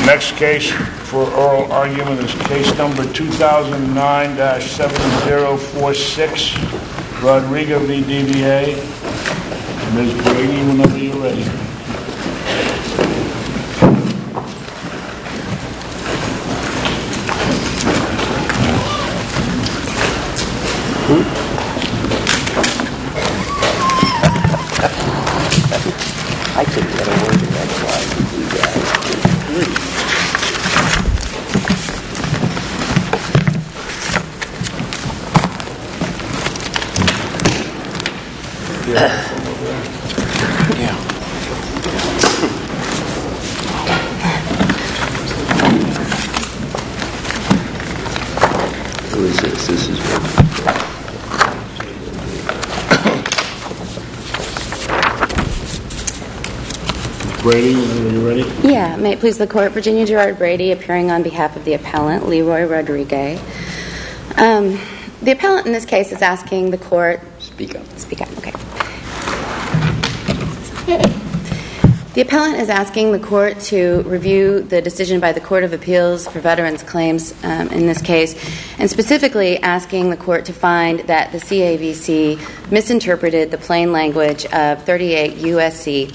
Next case for oral argument is case number 2009-7046, Rodriguez v. DVA. Ms. Brady, whenever you're ready. I couldn't get a word in that slide. Yeah. Who is this? This is Brady, are you ready? Yeah, may it please the court, Virginia Gerard Brady, appearing on behalf of the appellant, Leroy Rodriguez. The appellant in this case is asking the court... Speak up, okay. The appellant is asking the court to review the decision by the Court of Appeals for Veterans Claims in this case, and specifically asking the court to find that the CAVC misinterpreted the plain language of 38 U.S.C.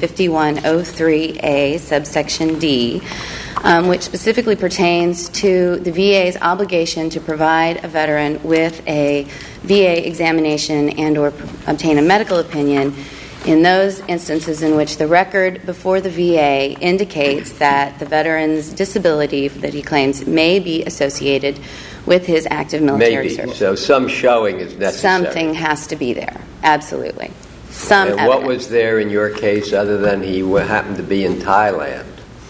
5103A, subsection D, which specifically pertains to the VA's obligation to provide a veteran with a VA examination and or obtain a medical opinion in those instances in which the record before the VA indicates that the veteran's disability that he claims may be associated with his active military service. So some showing is necessary. Something has to be there, absolutely. Some and evidence. What was there in your case other than he happened to be in Thailand?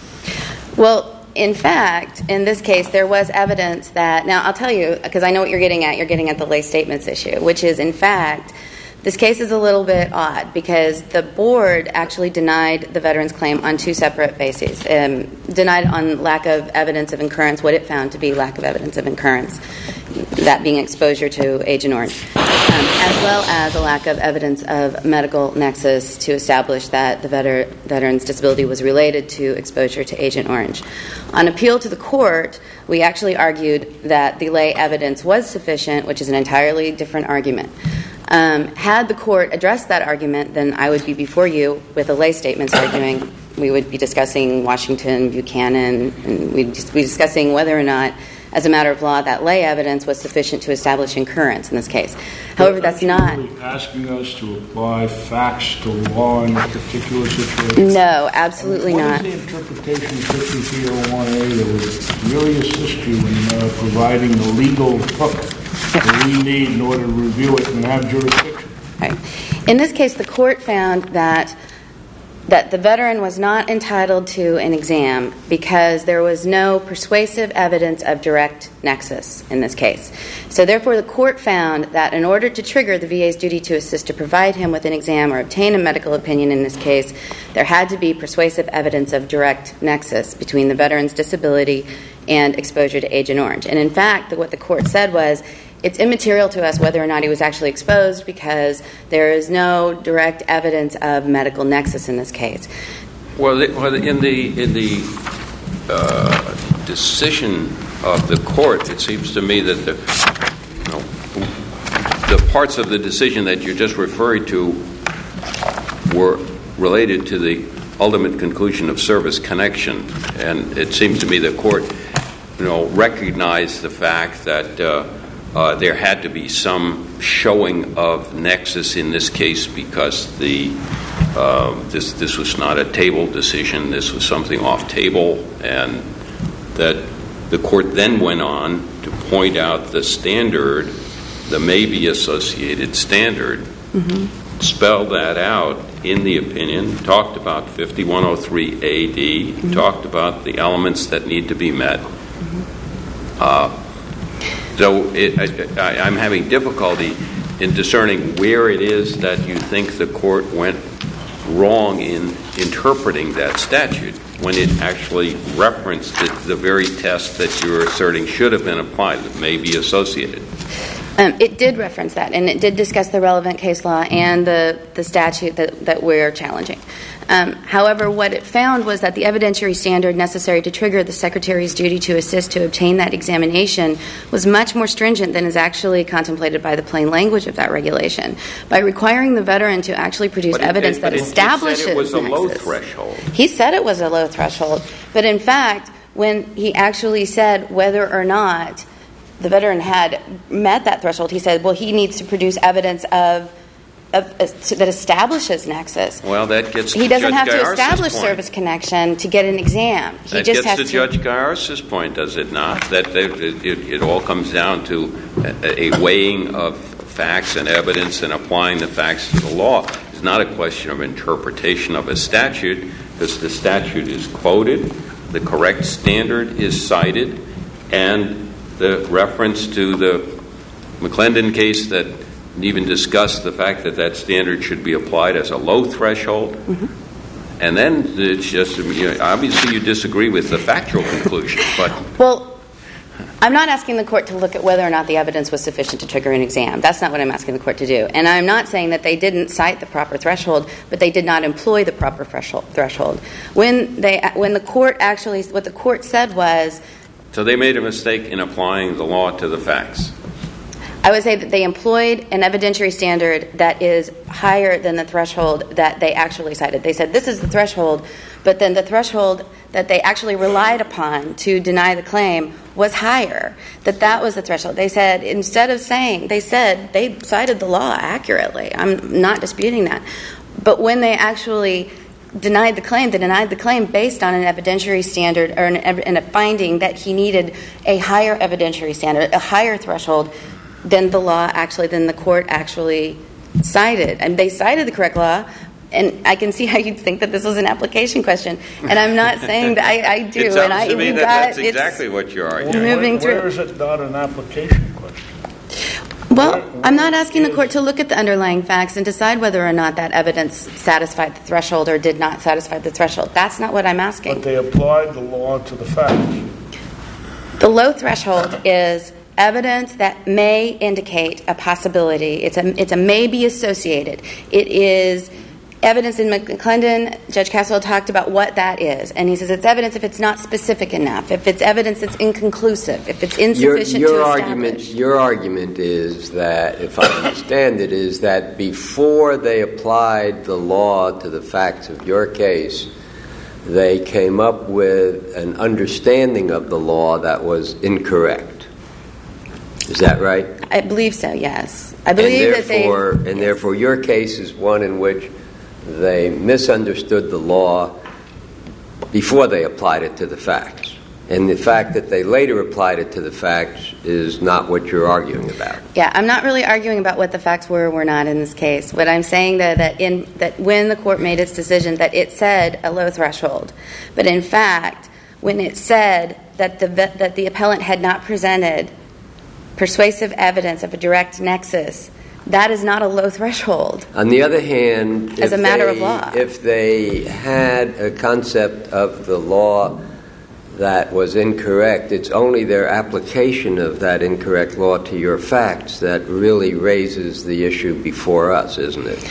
Well, in fact, in this case, there was evidence that... Now, I'll tell you, because I know what you're getting at. You're getting at the lay statements issue, which is, in fact... This case is a little bit odd because the board actually denied the veteran's claim on two separate bases. Denied on lack of evidence of incurrence, what it found to be lack of evidence of incurrence, that being exposure to Agent Orange, as well as a lack of evidence of medical nexus to establish that the veteran's disability was related to exposure to Agent Orange. On appeal to the court, we actually argued that the lay evidence was sufficient, which is an entirely different argument. Had the court addressed that argument, then I would be before you with a lay statements arguing. We would be discussing Washington, Buchanan, and we'd be discussing whether or not, as a matter of law, that lay evidence was sufficient to establish incurrence in this case. However, that's not... Really asking us to apply facts to law in a particular situation? No, absolutely not. What is the interpretation of 5301A that would really assist you in providing the legal hook that we need in order to review it and have jurisdiction? Right. In this case, the court found that the veteran was not entitled to an exam because there was no persuasive evidence of direct nexus in this case. So therefore, the court found that in order to trigger the VA's duty to assist to provide him with an exam or obtain a medical opinion in this case, there had to be persuasive evidence of direct nexus between the veteran's disability and exposure to Agent Orange. And in fact, what the court said was, it's immaterial to us whether or not he was actually exposed because there is no direct evidence of medical nexus in this case. Well, in the decision of the court, it seems to me that the parts of the decision that you just referred to were related to the ultimate conclusion of service connection, and it seems to me the court, recognized the fact that there had to be some showing of nexus in this case because this was not a table decision. This was something off table, and that the court then went on to point out the standard, the maybe associated standard, spelled that out in the opinion, talked about 5103 AD, talked about the elements that need to be met. So I'm having difficulty in discerning where it is that you think the court went wrong in interpreting that statute when it actually referenced the very test that you're asserting should have been applied, that may be associated. It did reference that, and it did discuss the relevant case law and the statute that we're challenging. However, what it found was that the evidentiary standard necessary to trigger the Secretary's duty to assist to obtain that examination was much more stringent than is actually contemplated by the plain language of that regulation. By requiring the veteran to actually produce evidence that establishes it was a low nexus. threshold. He said it was a low threshold, but in fact, when he actually said whether or not the veteran had met that threshold, he said, well, he needs to produce evidence that establishes nexus. Well, that gets to He doesn't Judge have to Gaiar's establish point. service connection to get an exam. He That just gets has to Judge Gaiar's point, does it not? That it all comes down to a weighing of facts and evidence and applying the facts to the law. It's not a question of interpretation of a statute, because the statute is quoted, the correct standard is cited, and the reference to the McClendon case that even discussed the fact that that standard should be applied as a low threshold. Mm-hmm. And then it's just, obviously you disagree with the factual conclusion. But Well, I'm not asking the court to look at whether or not the evidence was sufficient to trigger an exam. That's not what I'm asking the court to do. And I'm not saying that they didn't cite the proper threshold, but they did not employ the proper threshold. When the court actually, what the court said was, so they made a mistake in applying the law to the facts. I would say that they employed an evidentiary standard that is higher than the threshold that they actually cited. They said this is the threshold, but then the threshold that they actually relied upon to deny the claim was higher, that was the threshold. They said, instead of saying, they said they cited the law accurately. I'm not disputing that. But when they actually denied the claim, they denied the claim based on an evidentiary standard or and a finding that he needed a higher evidentiary standard, a higher threshold than the court actually cited. And they cited the correct law, and I can see how you'd think that this was an application question. And I'm not saying that I do. It sounds to me that's exactly what you're arguing. Where is it not an application question? Well, I'm not asking the court to look at the underlying facts and decide whether or not that evidence satisfied the threshold or did not satisfy the threshold. That's not what I'm asking. But they applied the law to the facts. The low threshold is evidence that may indicate a possibility. It's a may be associated. It is evidence in McClendon. Judge Caswell talked about what that is, and he says it's evidence if it's not specific enough, if it's evidence that's inconclusive, if it's insufficient to establish. Your argument is that, if I understand it, is that before they applied the law to the facts of your case, they came up with an understanding of the law that was incorrect. Is that right? I believe so, yes. I believe therefore your case is one in which they misunderstood the law before they applied it to the facts. And the fact that they later applied it to the facts is not what you're arguing about. Yeah, I'm not really arguing about what the facts were or were not in this case. What I'm saying, though, that when the court made its decision that it said a low threshold, but in fact, when it said that the appellant had not presented persuasive evidence of a direct nexus, that is not a low threshold. On the other hand, as a matter of law, if they had a concept of the law that was incorrect, it's only their application of that incorrect law to your facts that really raises the issue before us, isn't it?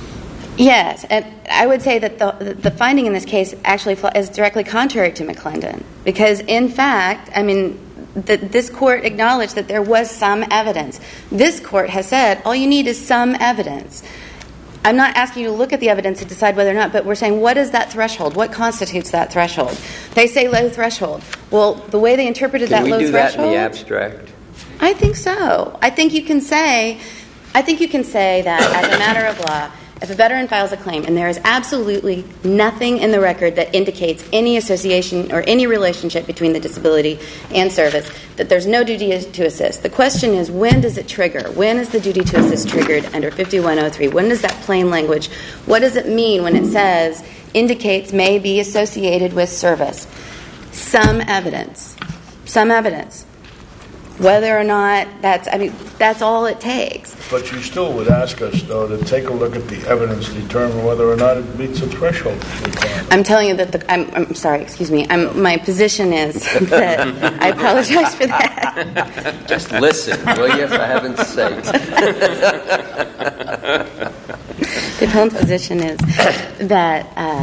Yes, and I would say that the finding in this case actually is directly contrary to McClendon, because in fact, this court acknowledged that there was some evidence. This court has said all you need is some evidence. I'm not asking you to look at the evidence to decide whether or not, but we're saying what is that threshold? What constitutes that threshold? They say low threshold. Well, the way they interpreted that low threshold... Can we do that in the abstract? I think so. I think you can say that as a matter of law, if a veteran files a claim and there is absolutely nothing in the record that indicates any association or any relationship between the disability and service, that there's no duty to assist. The question is, when does it trigger? When is the duty to assist triggered under 5103? When does that plain language, what does it mean when it says indicates may be associated with service? Some evidence. Some evidence. Whether or not that's all it takes. But you still would ask us, though, to take a look at the evidence, determine whether or not it meets a threshold requirement. I'm telling you that I'm sorry, excuse me. My position is that I apologize for that. Just listen, will you, for heaven's sake? The appellant's position is that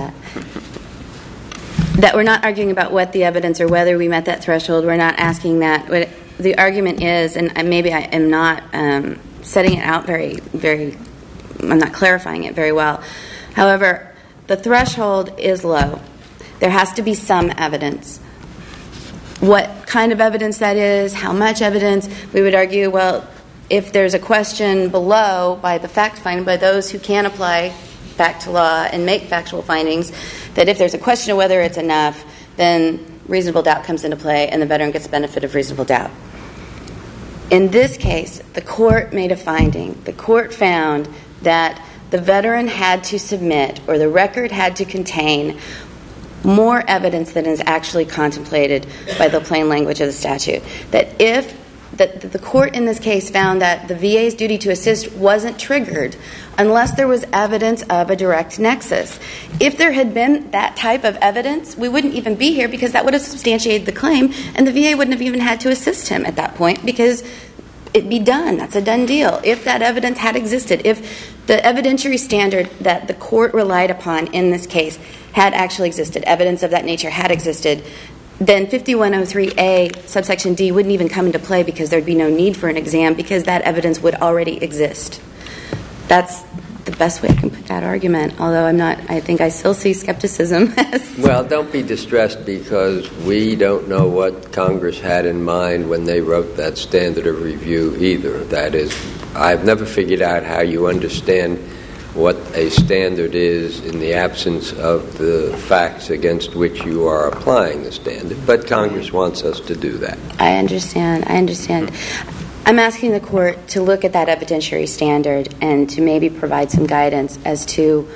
we're not arguing about what the evidence or whether we met that threshold. We're not asking that. What the argument is, and maybe I am not setting it out very, I'm not clarifying it very well. However, the threshold is low. There has to be some evidence. What kind of evidence that is, how much evidence, we would argue, well, if there's a question below by the fact finding, by those who can apply fact to law and make factual findings, that if there's a question of whether it's enough, then reasonable doubt comes into play and the veteran gets the benefit of reasonable doubt. In this case, the court made a finding. The court found that the veteran had to submit, or the record had to contain, more evidence than is actually contemplated by the plain language of the statute. That the court in this case found that the VA's duty to assist wasn't triggered unless there was evidence of a direct nexus. If there had been that type of evidence, we wouldn't even be here because that would have substantiated the claim, and the VA wouldn't have even had to assist him at that point because it'd be done. That's a done deal. If that evidence had existed, if the evidentiary standard that the court relied upon in this case had actually existed, evidence of that nature had existed, then 5103A subsection D wouldn't even come into play because there'd be no need for an exam because that evidence would already exist. That's the best way I can put that argument, although I think I still see skepticism. Well, don't be distressed because we don't know what Congress had in mind when they wrote that standard of review either. That is, I've never figured out how you understand what a standard is in the absence of the facts against which you are applying the standard, but Congress wants us to do that. I understand. I'm asking the court to look at that evidentiary standard and to maybe provide some guidance as to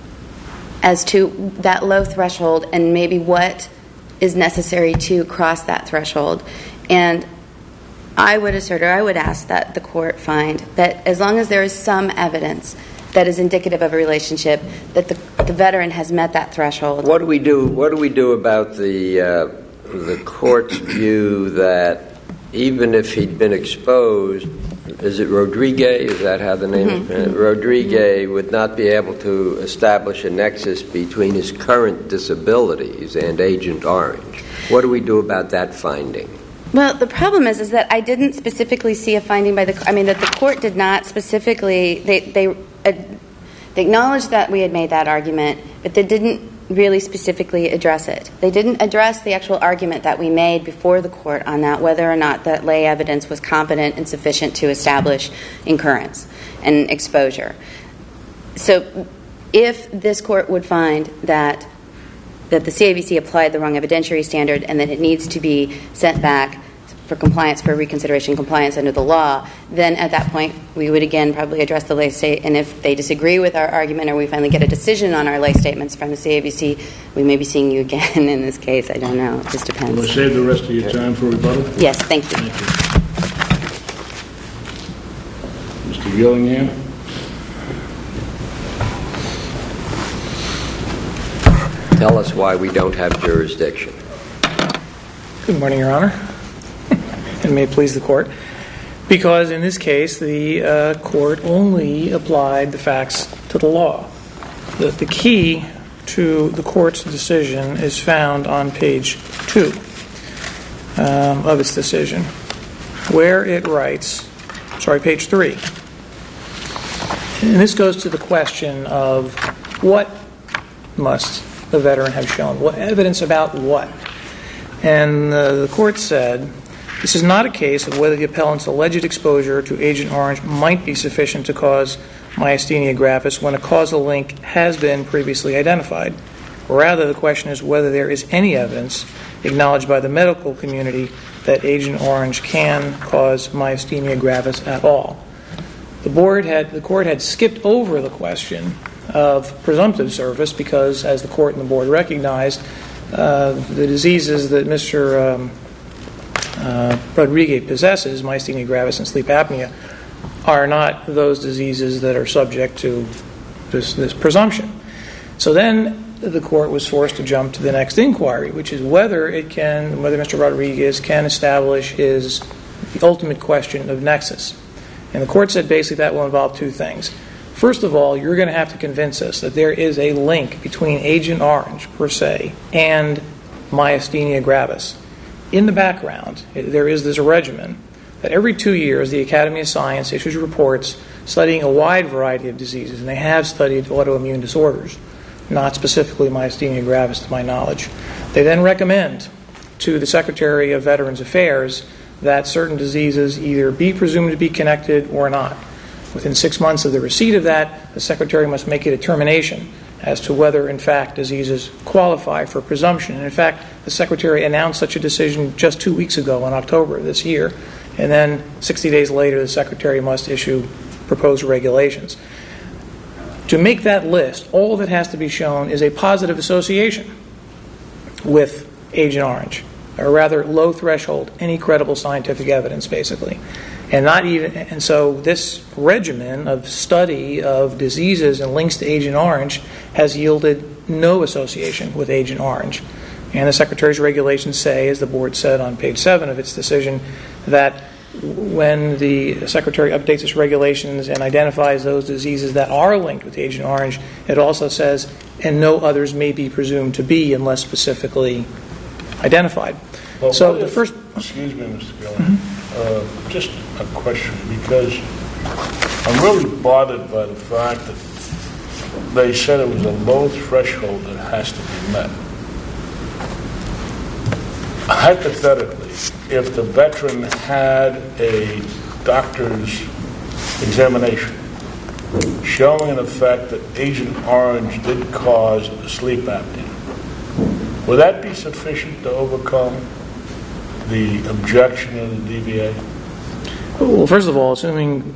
that low threshold and maybe what is necessary to cross that threshold. And I would assert, or I would ask that the court find that as long as there is some evidence that is indicative of a relationship, that the veteran has met that threshold. What do we do about the court's view that even if he'd been exposed, is it Rodriguez? Is that how the name is? Rodriguez would not be able to establish a nexus between his current disabilities and Agent Orange. What do we do about that finding? Well, the problem is that I didn't specifically see a finding that the court did not specifically, they acknowledged that we had made that argument, but they didn't really specifically address it. They didn't address the actual argument that we made before the court on that, whether or not that lay evidence was competent and sufficient to establish incurrence and exposure. So if this court would find that the CAVC applied the wrong evidentiary standard and that it needs to be sent back for compliance, for reconsideration compliance under the law, then at that point we would again probably address the lay state, and if they disagree with our argument or we finally get a decision on our lay statements from the CAVC, we may be seeing you again in this case. I don't know. It just depends. We'll save the rest of your time for rebuttal? Yes, thank you. Mr. Gillingham? Tell us why we don't have jurisdiction. Good morning, Your Honor, and may it please the Court. Because in this case, the Court only applied the facts to the law. The key to the Court's decision is found on page 2 of its decision, where it writes, page 3. And this goes to the question of what must the veteran have shown? What evidence about what? And the court said, this is not a case of whether the appellant's alleged exposure to Agent Orange might be sufficient to cause myasthenia gravis when a causal link has been previously identified. Rather, the question is whether there is any evidence acknowledged by the medical community that Agent Orange can cause myasthenia gravis at all. The court had skipped over the question of presumptive service because, as the court and the board recognized, the diseases that Mr. Rodriguez possesses, myasthenia gravis and sleep apnea, are not those diseases that are subject to this presumption. So then the court was forced to jump to the next inquiry, which is whether Mr. Rodriguez can establish the ultimate question of nexus. And the court said basically that will involve two things. First of all, you're going to have to convince us that there is a link between Agent Orange, per se, and myasthenia gravis. In the background, there is this regimen that every 2 years the Academy of Science issues reports studying a wide variety of diseases, and they have studied autoimmune disorders, not specifically myasthenia gravis to my knowledge. They then recommend to the Secretary of Veterans Affairs that certain diseases either be presumed to be connected or not. Within 6 months of the receipt of that, the Secretary must make a determination as to whether, in fact, diseases qualify for presumption. And in fact, the Secretary announced such a decision just 2 weeks ago in October of this year. And then 60 days later, the Secretary must issue proposed regulations. To make that list, all that has to be shown is a positive association with Agent Orange, or rather low threshold, any credible scientific evidence, basically. And so this regimen of study of diseases and links to Agent Orange has yielded no association with Agent Orange. And the Secretary's regulations say, as the board said on page 7 of its decision, that when the Secretary updates its regulations and identifies those diseases that are linked with Agent Orange, it also says, and no others may be presumed to be unless specifically identified. Well, so the first... Excuse me, Mr. Gillen. Just a question, because I'm really bothered by the fact that they said it was a low threshold that has to be met. Hypothetically, if the veteran had a doctor's examination showing in effect that Agent Orange did cause sleep apnea, would that be sufficient to overcome the objection of the DVA? Well, first of all, assuming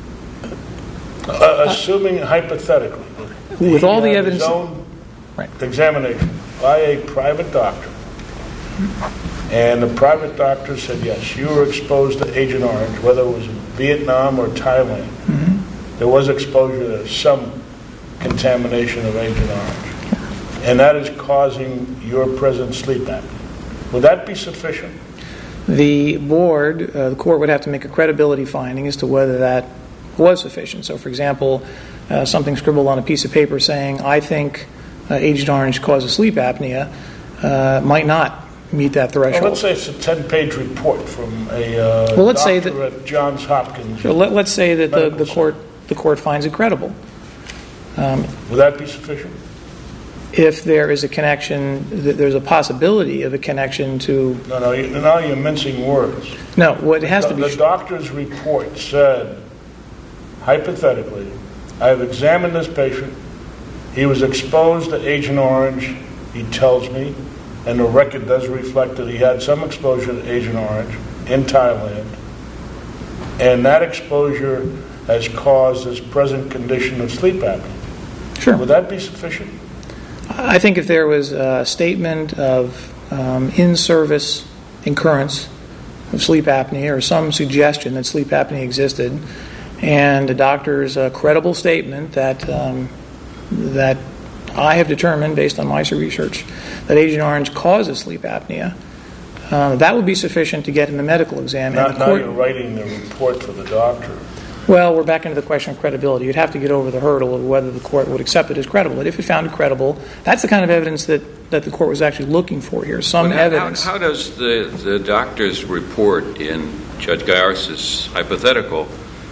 hypothetically, with all the evidence, his own right. examination by a private doctor, and the private doctor said, yes, you were exposed to Agent Orange, whether it was in Vietnam or Thailand, there was exposure to some contamination of Agent Orange, and that is causing your present sleep apnea. Would that be sufficient? The board, the court would have to make a credibility finding as to whether that was sufficient. So, for example, something scribbled on a piece of paper saying, I think Agent Orange causes sleep apnea, might not meet that threshold. Well, let's say it's a 10-page report from a doctor at Johns Hopkins. So let's say that the court finds it credible. Would that be sufficient? If there is a connection, there's a possibility of a connection to... No, now you're mincing words. No, what has to be... The doctor's report said, hypothetically, I have examined this patient. He was exposed to Agent Orange, he tells me, and the record does reflect that he had some exposure to Agent Orange in Thailand, and that exposure has caused this present condition of sleep apnea. Sure. Would that be sufficient? I think if there was a statement of in-service incurrence of sleep apnea or some suggestion that sleep apnea existed, and the doctor's credible statement that I have determined, based on my research, that Agent Orange causes sleep apnea, that would be sufficient to get in the medical exam. Now you're writing the report for the doctor. Well, we're back into the question of credibility. You'd have to get over the hurdle of whether the court would accept it as credible. And if it found it credible, that's the kind of evidence that the court was actually looking for here. Evidence. How does the doctor's report in Judge Gaiares' hypothetical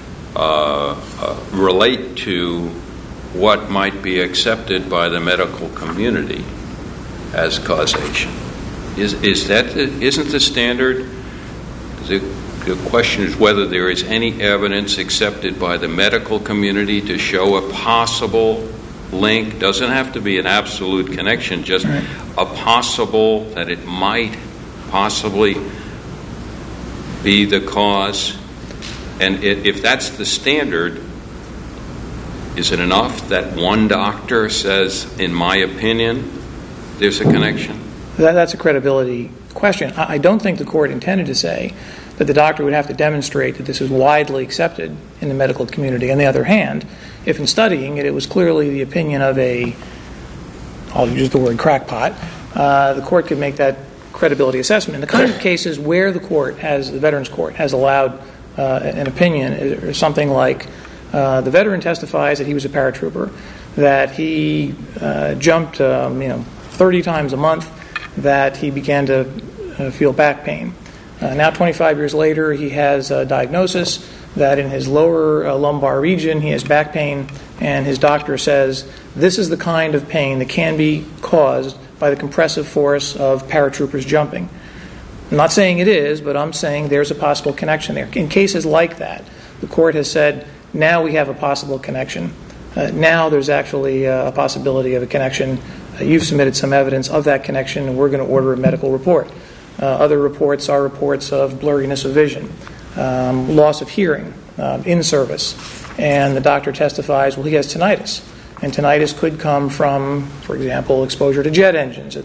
relate to what might be accepted by the medical community as causation? Isn't the standard? The question is whether there is any evidence accepted by the medical community to show a possible link. Doesn't have to be an absolute connection, just a possible that it might possibly be the cause. And if that's the standard, is it enough that one doctor says, in my opinion, there's a connection? That's a credibility question. I don't think the court intended to say that the doctor would have to demonstrate that this is widely accepted in the medical community. On the other hand, if in studying it, it was clearly the opinion of I'll use the word crackpot, the court could make that credibility assessment. In the kind of cases where the Veterans Court has allowed an opinion, or something like the veteran testifies that he was a paratrooper, that he jumped 30 times a month, that he began to feel back pain. Now 25 years later, he has a diagnosis that in his lower lumbar region he has back pain, and his doctor says this is the kind of pain that can be caused by the compressive force of paratroopers jumping. I'm not saying it is, but I'm saying there's a possible connection there. In cases like that, the court has said, now we have a possible connection. Now there's actually a possibility of a connection. You've submitted some evidence of that connection, and we're going to order a medical report. Other reports are reports of blurriness of vision, loss of hearing in service. And the doctor testifies, well, he has tinnitus. And tinnitus could come from, for example, exposure to jet engines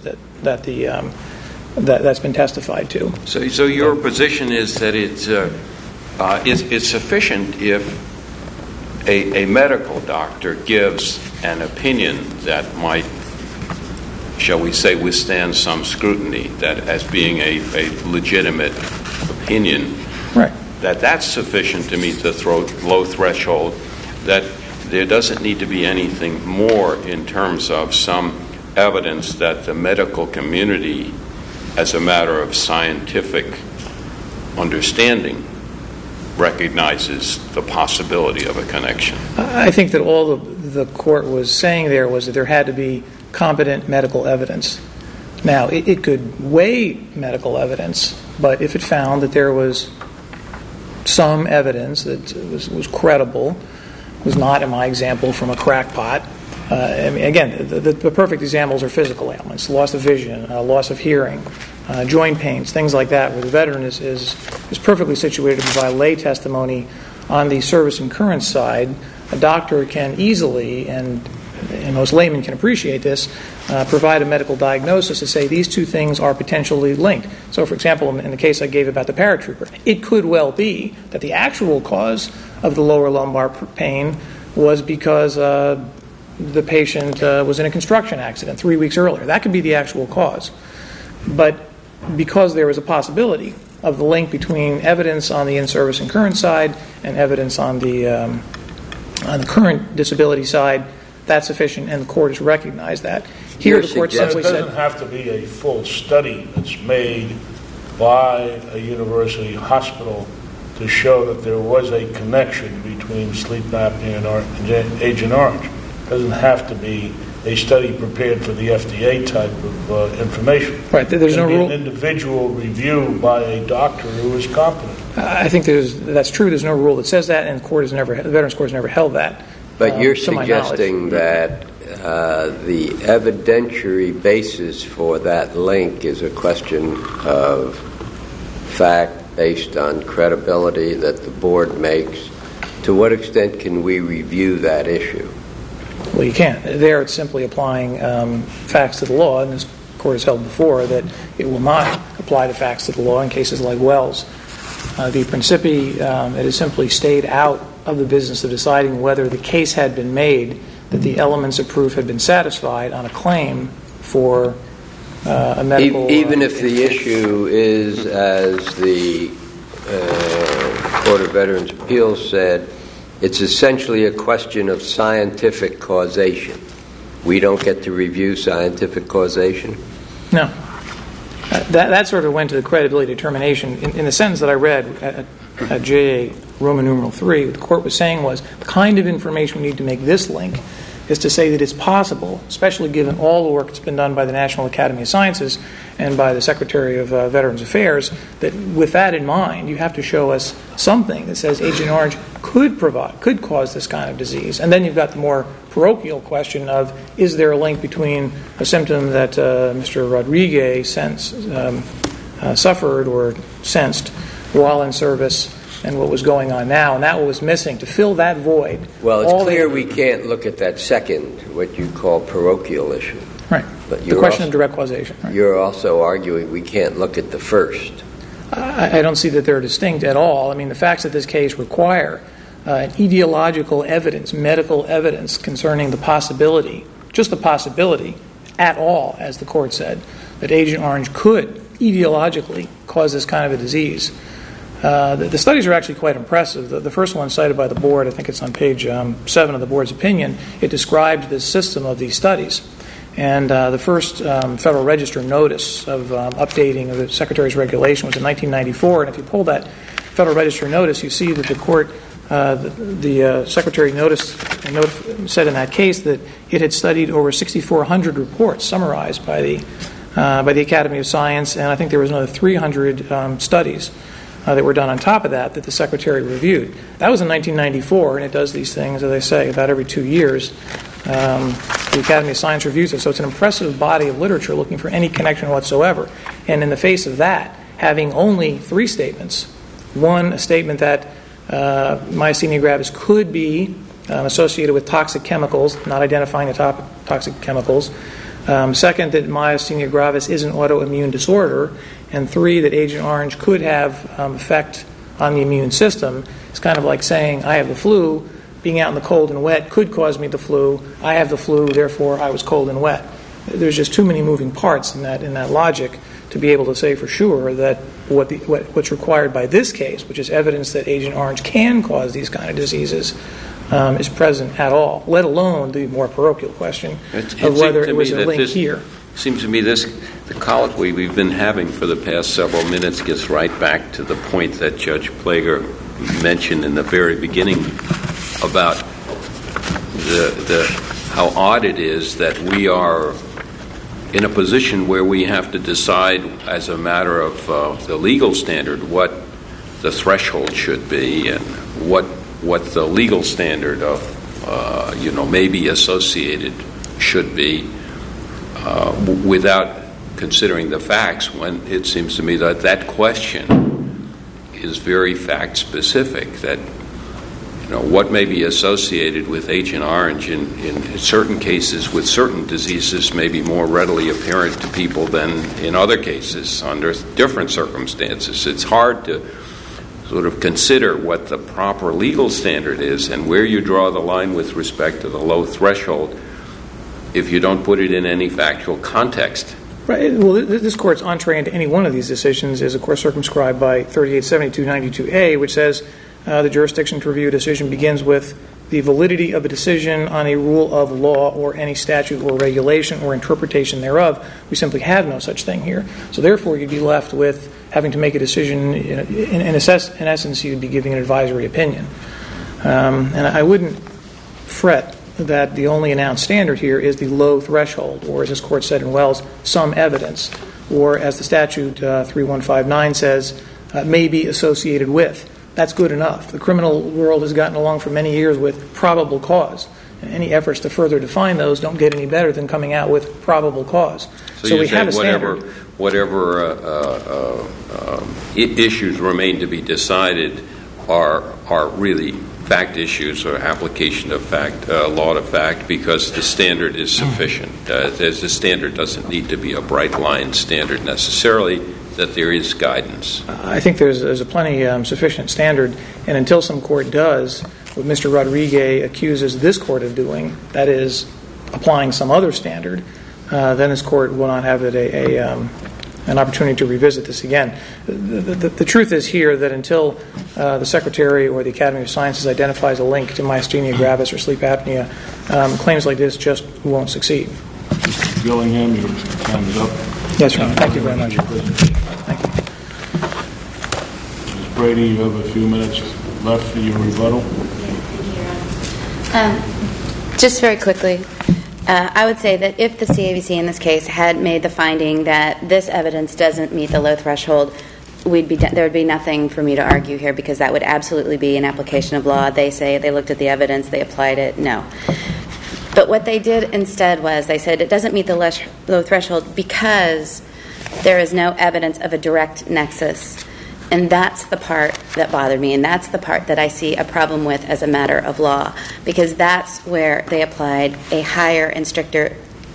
that's been testified to. So your position is that it's sufficient if a medical doctor gives an opinion that might, shall we say, withstand some scrutiny, that as being a legitimate opinion, right, that's sufficient to meet the low threshold, that there doesn't need to be anything more in terms of some evidence that the medical community, as a matter of scientific understanding, recognizes the possibility of a connection. I think that all the court was saying there was that there had to be competent medical evidence. Now, it could weigh medical evidence, but if it found that there was some evidence that was credible, was not, in my example, from a crackpot. Again, the perfect examples are physical ailments, loss of vision, loss of hearing, joint pains, things like that, where the veteran is perfectly situated to provide lay testimony on the service incurrence side. A doctor can easily, and most laymen can appreciate this, provide a medical diagnosis to say these two things are potentially linked. So, for example, in the case I gave about the paratrooper, it could well be that the actual cause of the lower lumbar pain was because the patient was in a construction accident 3 weeks earlier. That could be the actual cause. But because there is a possibility of the link between evidence on the in-service incurrence side and evidence on the current disability side, that's sufficient, and the court has recognized that. Here, the court simply said... It doesn't have to be a full study that's made by a university hospital to show that there was a connection between sleep apnea and Agent Orange. It doesn't have to be a study prepared for the FDA type of information. Right. There's no rule. An individual review by a doctor who is competent. I think that's true. There's no rule that says that, and the Veterans Court has never held that. But you're suggesting that the evidentiary basis for that link is a question of fact based on credibility that the board makes. To what extent can we review that issue? Well, you can't. There, it's simply applying facts to the law, and this court has held before that it will not apply the facts to the law in cases like Wells v. Principi. It has simply stayed out of the business of deciding whether the case had been made that the elements of proof had been satisfied on a claim for a medical... Even if the issue is, as the Court of Veterans Appeals said, it's essentially a question of scientific causation. We don't get to review scientific causation? No. That sort of went to the credibility determination. In the sentence that I read at JA Roman numeral 3, what the court was saying was the kind of information we need to make this link is to say that it's possible, especially given all the work that's been done by the National Academy of Sciences and by the Secretary of Veterans Affairs, that with that in mind, you have to show us something that says Agent Orange could cause this kind of disease. And then you've got the more parochial question of, is there a link between a symptom that Mr. Rodriguez suffered or sensed while in service and what was going on now, and that was missing. To fill that void... Well, it's clear we can't look at that second, what you call parochial issue. Right. But the question of direct causation. Right? You're also arguing we can't look at the first. I don't see that they're distinct at all. I mean, the facts of this case require ideological evidence, medical evidence concerning the possibility, just the possibility at all, as the court said, that Agent Orange could ideologically cause this kind of a disease. The studies are actually quite impressive. The first one cited by the board, I think it's on page 7 of the board's opinion, it describes the system of these studies. And the first Federal Register notice of updating of the Secretary's regulation was in 1994. And if you pull that Federal Register notice, you see that the court, the Secretary said in that case that it had studied over 6,400 reports summarized by the Academy of Science, and I think there was another 300 studies that were done on top of that the Secretary reviewed. That was in 1994, and it does these things, as I say, about every 2 years. The Academy of Science reviews it, so it's an impressive body of literature looking for any connection whatsoever. And in the face of that, having only 3 statements, one, a statement that myasthenia gravis could be associated with toxic chemicals, not identifying the toxic chemicals. Second, that myasthenia gravis is an autoimmune disorder. And 3, that Agent Orange could have effect on the immune system. It's kind of like saying, I have the flu, being out in the cold and wet could cause me the flu. I have the flu, therefore I was cold and wet. There's just too many moving parts in that logic to be able to say for sure that what's required by this case, which is evidence that Agent Orange can cause these kind of diseases, is present at all, let alone the more parochial question of whether it was a link here. It seems to me the colloquy we've been having for the past several minutes gets right back to the point that Judge Plager mentioned in the very beginning about how odd it is that we are in a position where we have to decide as a matter of the legal standard what the threshold should be and what the legal standard of maybe associated should be without considering the facts, when it seems to me that question is very fact specific, that what may be associated with Agent Orange in certain cases with certain diseases may be more readily apparent to people than in other cases under different circumstances. It's hard to sort of consider what the proper legal standard is and where you draw the line with respect to the low threshold if you don't put it in any factual context. Right. Well, this Court's entree into any one of these decisions is, of course, circumscribed by 387292A, which says the jurisdiction to review a decision begins with the validity of a decision on a rule of law or any statute or regulation or interpretation thereof. We simply have no such thing here. So therefore, you'd be left with having to make a decision. In essence, you'd be giving an advisory opinion. And I wouldn't fret that the only announced standard here is the low threshold, or as this Court said in Wells, some evidence, or as the statute 3159 says, may be associated with. That's good enough. The criminal world has gotten along for many years with probable cause. And any efforts to further define those don't get any better than coming out with probable cause. So we have a standard. Whatever issues remain to be decided are really fact issues or application of fact, law to fact, because the standard is sufficient. The standard doesn't need to be a bright line standard necessarily, that there is guidance. I think there's a plenty sufficient standard, and until some court does what Mr. Rodriguez accuses this court of doing, that is applying some other standard, then this court will not have an opportunity to revisit this again. The truth is here that until the Secretary or the Academy of Sciences identifies a link to myasthenia gravis or sleep apnea, claims like this just won't succeed. Mr. Gillingham, your time is up. Yes, Your Honor. Thank you very much. Thank you. Ms. Brady, you have a few minutes left for your rebuttal. Just very quickly, I would say that if the CAVC in this case had made the finding that this evidence doesn't meet the low threshold, there would be nothing for me to argue here, because that would absolutely be an application of law. They say they looked at the evidence, they applied it. No. But what they did instead was they said it doesn't meet the low threshold because there is no evidence of a direct nexus. And that's the part that bothered me, and that's the part that I see a problem with as a matter of law, because that's where they applied a higher and stricter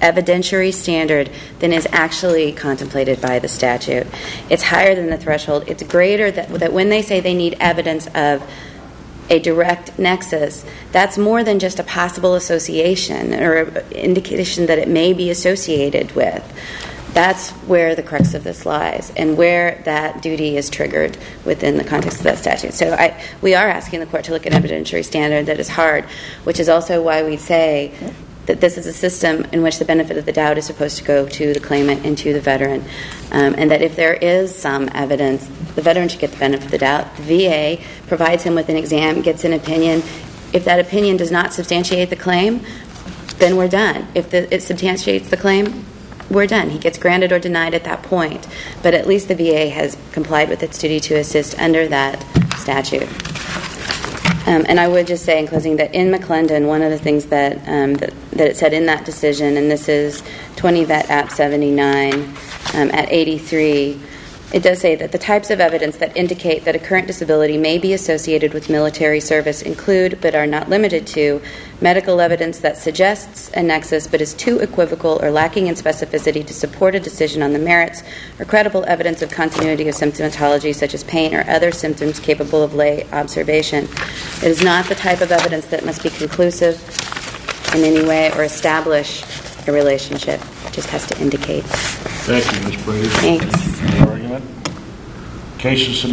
evidentiary standard than is actually contemplated by the statute. It's higher than the threshold. It's greater that when they say they need evidence of a direct nexus, that's more than just a possible association or indication that it may be associated with. That's where the crux of this lies and where that duty is triggered within the context of that statute. So we are asking the court to look at an evidentiary standard that is hard, which is also why we say that this is a system in which the benefit of the doubt is supposed to go to the claimant and to the veteran, and that if there is some evidence, the veteran should get the benefit of the doubt. The VA provides him with an exam, gets an opinion. If that opinion does not substantiate the claim, then we're done. If it substantiates the claim, we're done. He gets granted or denied at that point. But at least the VA has complied with its duty to assist under that statute. And I would just say in closing that in McClendon, one of the things that it said in that decision, and this is 20 Vet App 79 at 83, it does say that the types of evidence that indicate that a current disability may be associated with military service include, but are not limited to, medical evidence that suggests a nexus but is too equivocal or lacking in specificity to support a decision on the merits, or credible evidence of continuity of symptomatology such as pain or other symptoms capable of lay observation. It is not the type of evidence that must be conclusive in any way or establish a relationship. It just has to indicate. Thank you, Ms. Brady. Thanks. Argument. Case is submitted.